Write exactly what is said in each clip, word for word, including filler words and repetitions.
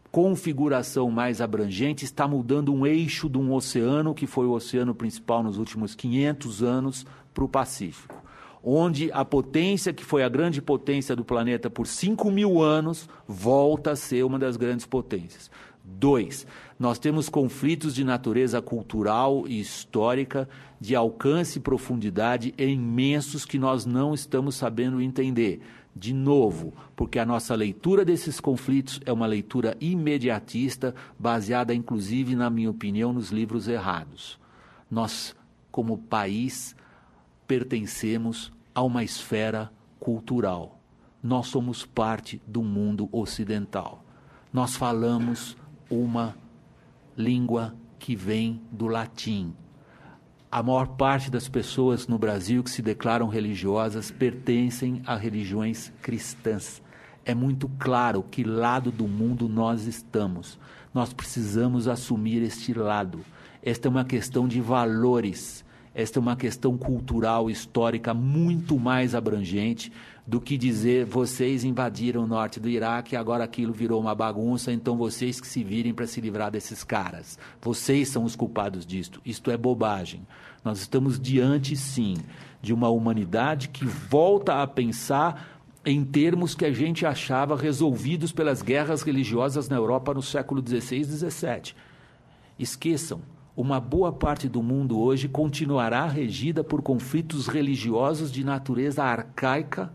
configuração mais abrangente, está mudando um eixo de um oceano, que foi o oceano principal nos últimos quinhentos anos, para o Pacífico, onde a potência, que foi a grande potência do planeta por cinco mil anos, volta a ser uma das grandes potências. Dois, nós temos conflitos de natureza cultural e histórica, de alcance e profundidade imensos que nós não estamos sabendo entender. De novo, porque a nossa leitura desses conflitos é uma leitura imediatista, baseada inclusive, na minha opinião, nos livros errados. Nós, como país, pertencemos a uma esfera cultural. Nós somos parte do mundo ocidental. Nós falamos uma língua que vem do latim. A maior parte das pessoas no Brasil que se declaram religiosas pertencem a religiões cristãs. É muito claro que lado do mundo nós estamos. Nós precisamos assumir este lado. Esta é uma questão de valores. Esta é uma questão cultural, histórica, muito mais abrangente do que dizer vocês invadiram o norte do Iraque e agora aquilo virou uma bagunça, então vocês que se virem para se livrar desses caras. Vocês são os culpados disto. Isto é bobagem. Nós estamos diante, sim, de uma humanidade que volta a pensar em termos que a gente achava resolvidos pelas guerras religiosas na Europa no século dezesseis e dezessete. Esqueçam. Uma boa parte do mundo hoje continuará regida por conflitos religiosos de natureza arcaica,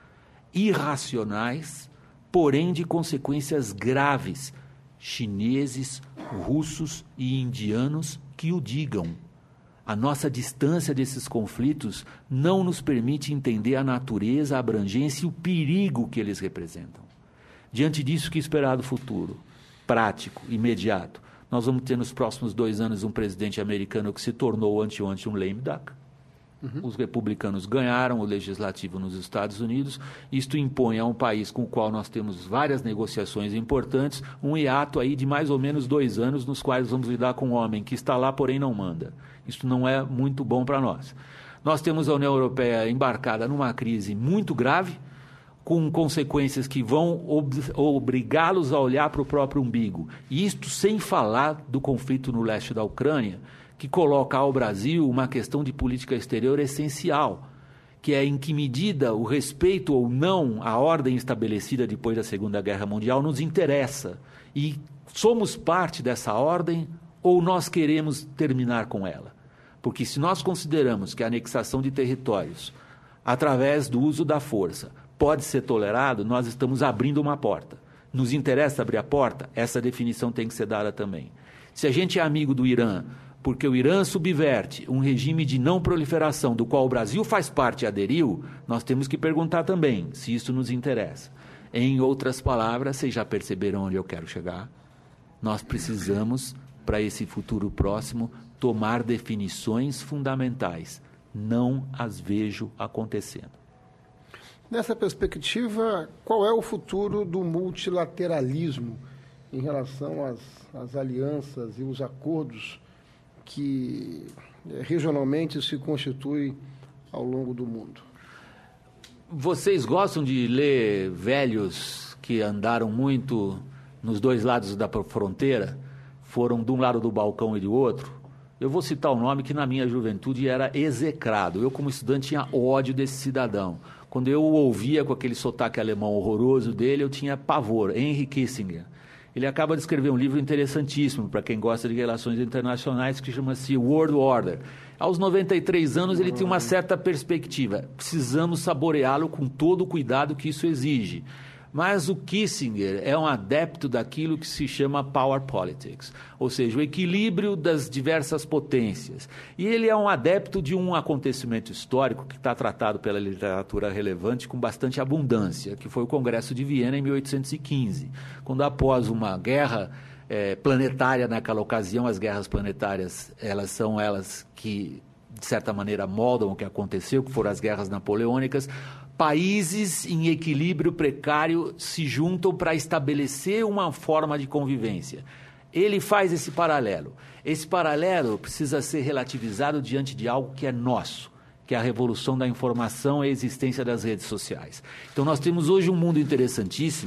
irracionais, porém de consequências graves. Chineses, russos e indianos que o digam. A nossa distância desses conflitos não nos permite entender a natureza, a abrangência e o perigo que eles representam. Diante disso, que esperar do futuro? Prático, imediato. Nós vamos ter nos próximos dois anos um presidente americano que se tornou anteontem um lame duck. Uhum. Os republicanos ganharam o legislativo nos Estados Unidos. Isto impõe a um país com o qual nós temos várias negociações importantes, um hiato aí de mais ou menos dois anos nos quais vamos lidar com um homem que está lá, porém não manda. Isso não é muito bom para nós. Nós temos a União Europeia embarcada numa crise muito grave, com consequências que vão ob- obrigá-los a olhar para o próprio umbigo. E isto sem falar do conflito no leste da Ucrânia, que coloca ao Brasil uma questão de política exterior essencial, que é em que medida o respeito ou não à ordem estabelecida depois da Segunda Guerra Mundial nos interessa. E somos parte dessa ordem ou nós queremos terminar com ela? Porque se nós consideramos que a anexação de territórios, através do uso da força, pode ser tolerado, nós estamos abrindo uma porta. Nos interessa abrir a porta? Essa definição tem que ser dada também. Se a gente é amigo do Irã, porque o Irã subverte um regime de não proliferação, do qual o Brasil faz parte e aderiu, nós temos que perguntar também se isso nos interessa. Em outras palavras, vocês já perceberam onde eu quero chegar? Nós precisamos, para esse futuro próximo, tomar definições fundamentais. Não as vejo acontecendo. Nessa perspectiva, qual é o futuro do multilateralismo em relação às, às alianças e os acordos que eh, regionalmente se constituem ao longo do mundo? Vocês gostam de ler velhos que andaram muito nos dois lados da fronteira, foram de um lado do balcão e do outro? Eu vou citar um nome que na minha juventude era execrado. Eu, como estudante, tinha ódio desse cidadão. Quando eu o ouvia com aquele sotaque alemão horroroso dele, eu tinha pavor. Henry Kissinger. Ele acaba de escrever um livro interessantíssimo para quem gosta de relações internacionais, que chama-se World Order. Aos noventa e três anos, ele tem uma certa perspectiva. Precisamos saboreá-lo com todo o cuidado que isso exige. Mas o Kissinger é um adepto daquilo que se chama power politics, ou seja, o equilíbrio das diversas potências. E ele é um adepto de um acontecimento histórico que está tratado pela literatura relevante com bastante abundância, que foi o Congresso de Viena em mil oitocentos e quinze, quando após uma guerra é, planetária naquela ocasião, as guerras planetárias, elas são elas que, de certa maneira, moldam o que aconteceu, que foram as guerras napoleônicas. Países em equilíbrio precário se juntam para estabelecer uma forma de convivência. Ele faz esse paralelo. Esse paralelo precisa ser relativizado diante de algo que é nosso, que é a revolução da informação e a existência das redes sociais. Então, nós temos hoje um mundo interessantíssimo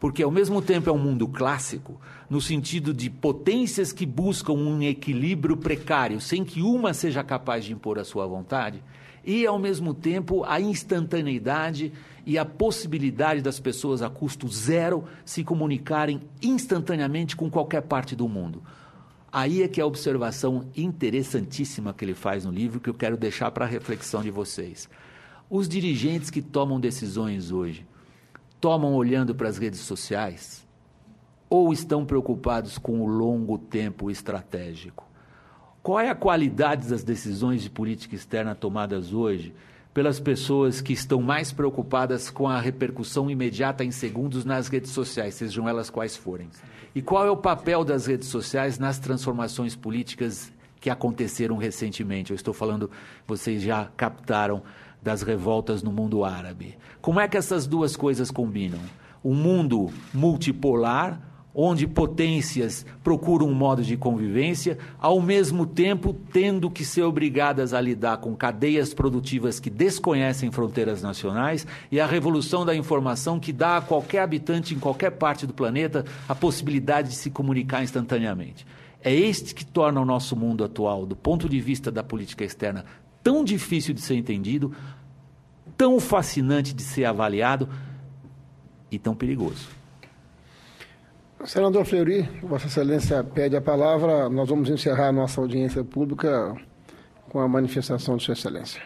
porque ao mesmo tempo é um mundo clássico, no sentido de potências que buscam um equilíbrio precário, sem que uma seja capaz de impor a sua vontade, e ao mesmo tempo a instantaneidade e a possibilidade das pessoas a custo zero se comunicarem instantaneamente com qualquer parte do mundo. Aí é que é a observação interessantíssima que ele faz no livro, que eu quero deixar para a reflexão de vocês. Os dirigentes que tomam decisões hoje, tomam olhando para as redes sociais ou estão preocupados com o longo tempo estratégico? Qual é a qualidade das decisões de política externa tomadas hoje pelas pessoas que estão mais preocupadas com a repercussão imediata em segundos nas redes sociais, sejam elas quais forem? E qual é o papel das redes sociais nas transformações políticas que aconteceram recentemente? Eu estou falando, vocês já captaram, das revoltas no mundo árabe. Como é que essas duas coisas combinam? Um mundo multipolar, onde potências procuram um modo de convivência, ao mesmo tempo tendo que ser obrigadas a lidar com cadeias produtivas que desconhecem fronteiras nacionais, e a revolução da informação que dá a qualquer habitante em qualquer parte do planeta a possibilidade de se comunicar instantaneamente. É este que torna o nosso mundo atual, do ponto de vista da política externa, tão difícil de ser entendido, tão fascinante de ser avaliado e tão perigoso. Senador Fleury, Vossa Excelência pede a palavra. Nós vamos encerrar a nossa audiência pública com a manifestação de Sua Excelência.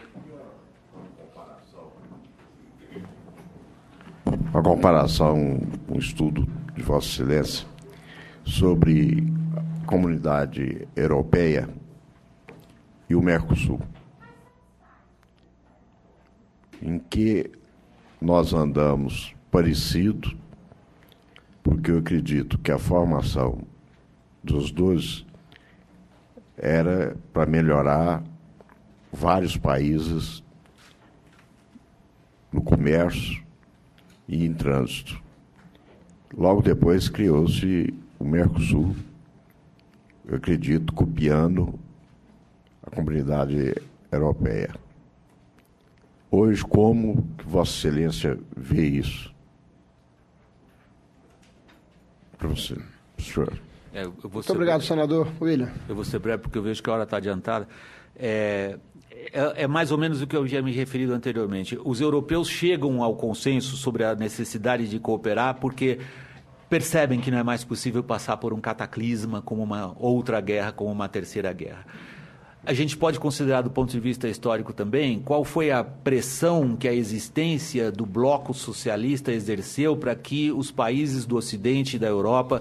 Uma comparação, um estudo de Vossa Excelência sobre a comunidade europeia e o Mercosul, em que nós andamos parecido, porque eu acredito que a formação dos dois era para melhorar vários países no comércio e em trânsito. Logo depois criou-se o Mercosul, eu acredito, copiando a comunidade europeia. Hoje, como que Vossa Excelência vê isso? Para você, senhor. É, eu vou Muito obrigado, breve. Senador William. Eu vou ser breve porque eu vejo que a hora está adiantada. É, é, é mais ou menos o que eu já me referi anteriormente. Os europeus chegam ao consenso sobre a necessidade de cooperar porque percebem que não é mais possível passar por um cataclisma como uma outra guerra, como uma terceira guerra. A gente pode considerar, do ponto de vista histórico também, qual foi a pressão que a existência do bloco socialista exerceu para que os países do Ocidente e da Europa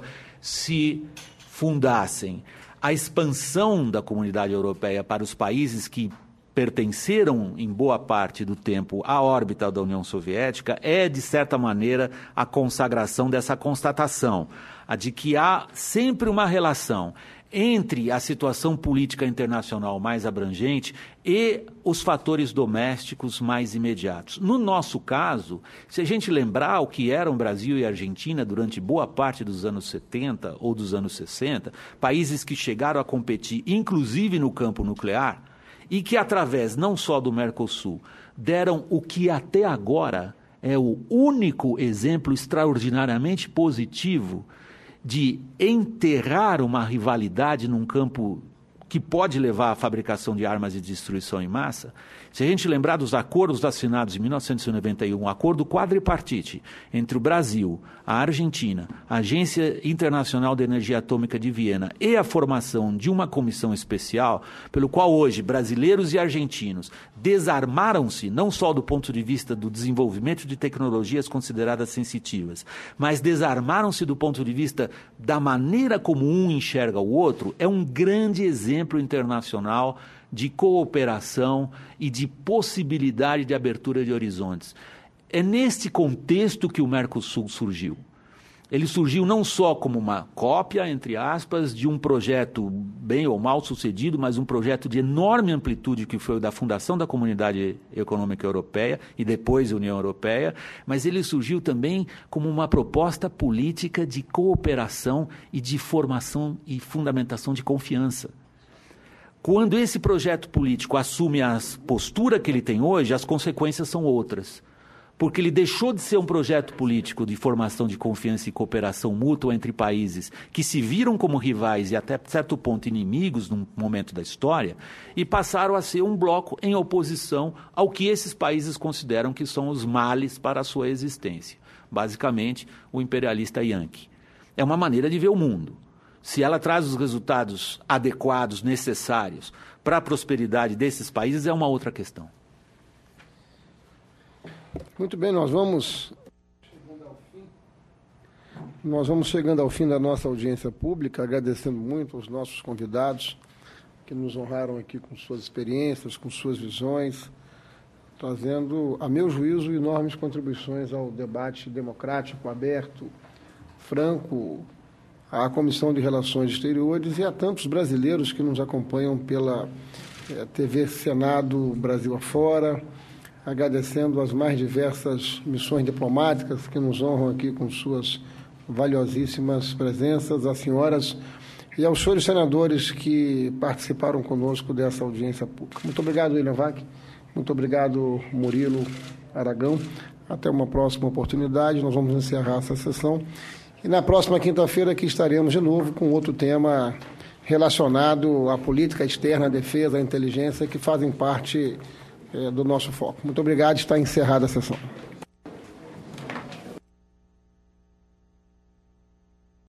se fundassem. A expansão da comunidade europeia para os países que pertenceram, em boa parte do tempo, à órbita da União Soviética é, de certa maneira, a consagração dessa constatação, a de que há sempre uma relação entre a situação política internacional mais abrangente e os fatores domésticos mais imediatos. No nosso caso, se a gente lembrar o que eram Brasil e Argentina durante boa parte dos anos setenta ou dos anos sessenta, países que chegaram a competir, inclusive no campo nuclear, e que, através não só do Mercosul, deram o que até agora é o único exemplo extraordinariamente positivo de enterrar uma rivalidade num campo que pode levar à fabricação de armas de destruição em massa. Se a gente lembrar dos acordos assinados em mil novecentos e noventa e um, um acordo quadripartite entre o Brasil, a Argentina, a Agência Internacional de Energia Atômica de Viena e a formação de uma comissão especial, pelo qual hoje brasileiros e argentinos desarmaram-se, não só do ponto de vista do desenvolvimento de tecnologias consideradas sensitivas, mas desarmaram-se do ponto de vista da maneira como um enxerga o outro, é um grande exemplo internacional de cooperação e de possibilidade de abertura de horizontes. É neste contexto que o Mercosul surgiu. Ele surgiu não só como uma cópia, entre aspas, de um projeto bem ou mal sucedido, mas um projeto de enorme amplitude que foi o da fundação da Comunidade Econômica Europeia e depois a União Europeia, mas ele surgiu também como uma proposta política de cooperação e de formação e fundamentação de confiança. Quando esse projeto político assume a postura que ele tem hoje, as consequências são outras. porque ele deixou de ser um projeto político de formação de confiança e cooperação mútua entre países que se viram como rivais e até certo ponto inimigos num momento da história, e passaram a ser um bloco em oposição ao que esses países consideram que são os males para a sua existência. Basicamente, o imperialista Yankee. É uma maneira de ver o mundo. Se ela traz os resultados adequados, necessários para a prosperidade desses países, é uma outra questão. Muito bem, nós vamos chegando ao fim. Nós vamos chegando ao fim da nossa audiência pública, agradecendo muito aos nossos convidados que nos honraram aqui com suas experiências, com suas visões, trazendo, a meu juízo, enormes contribuições ao debate democrático, aberto, franco, à Comissão de Relações Exteriores e a tantos brasileiros que nos acompanham pela eh, T V Senado Brasil afora, agradecendo as mais diversas missões diplomáticas que nos honram aqui com suas valiosíssimas presenças, às senhoras e aos senhores senadores que participaram conosco dessa audiência pública. Muito obrigado, William Vac. Muito obrigado, Murilo Aragão. Até uma próxima oportunidade. Nós vamos encerrar essa sessão. E na próxima quinta-feira aqui estaremos de novo com outro tema relacionado à política externa, à defesa, à inteligência, que fazem parte do nosso foco. Muito obrigado, está encerrada a sessão.